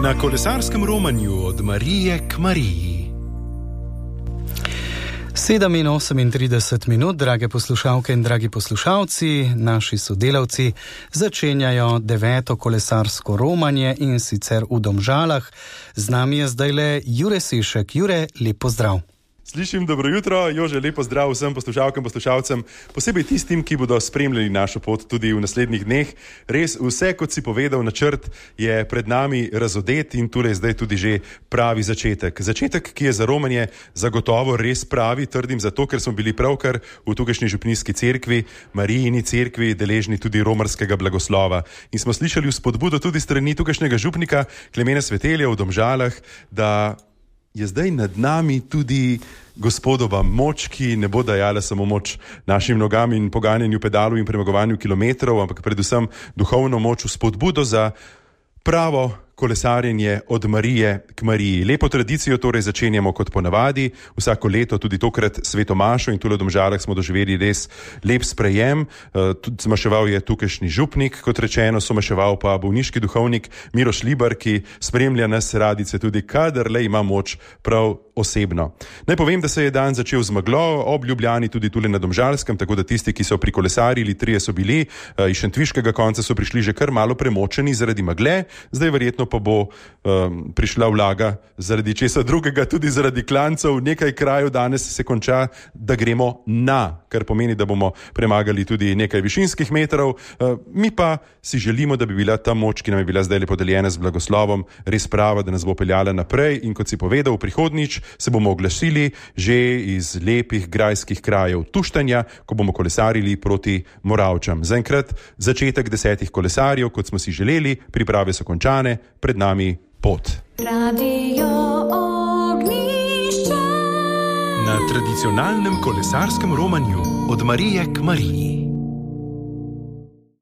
Na kolesarskem romanju od Marije k Mariji. 7:38, drage poslušalke in dragi poslušalci, naši sodelavci začenjajo 9. kolesarsko romanje in sicer v Domžalah. Z nami je zdajle Jure Sešek. Jure, lep pozdrav. Slišim, dobro jutro, Jože, lepo zdrav vsem poslušalkam, poslušalcem, posebej tistim, ki bodo spremljali našo pot tudi v naslednjih dneh. Res vse, kot si povedal, načrt je pred nami razodet in tule je zdaj tudi že pravi začetek. Začetek, ki je za romanje zagotovo res pravi, trdim zato, ker smo bili pravkar v tukajšnji župnijski cerkvi, Marijini cerkvi, deležni tudi romarskega blagoslova. In smo slišali vzpodbudo tudi strani tukajšnjega župnika Klemena Svetelja v Domžalah, da je zdaj nad nami tudi Gospodova moč, ki ne bo dajala samo moč našim nogam in poganjanju pedalov in premagovanju kilometrov, ampak predvsem duhovno moč, vzpodbudo za pravo kolesarjenje od Marije k Mariji. Lepo tradicijo torej začenjamo kot ponavadi, vsako leto, tudi tokrat sveto mašo in tule v Domžalah smo doživeli res lep sprejem. Tudi zmaševal je tukajšnji župnik, kot rečeno, somaševal pa bolniški duhovnik Miroš Libar, ki spremlja nas radice tudi kadar le ima moč prav osebno. Naj povem, da se je dan začel z meglo, ob Ljubljani tudi tule na Domžalskem, tako da tisti, ki so prikolesarili, trije so bili, iz šentviškega konca so prišli že kar malo premočeni zaradi megle, zdaj verjetno pa bo prišla vlaga zaradi česa drugega, tudi zaradi klancev. Nekaj krajev danes se konča, da gremo kar pomeni, da bomo premagali tudi nekaj višinskih metrov. Mi pa si želimo, da bi bila ta moč, ki nam je bila zdaj podeljena z blagoslovom, res prava, da nas bo peljala naprej in kot si povedal, v prihodnjič se bomo oglasili že iz lepih grajskih krajev Tuštanja, ko bomo kolesarili proti Moravčam. Zaenkrat začetek 10 kolesarjev, kot smo si želeli, priprave so končane, pred nami pot. Radio Ognjišče. Na tradicionalnem kolesarskem romanju od Marije k Mariji.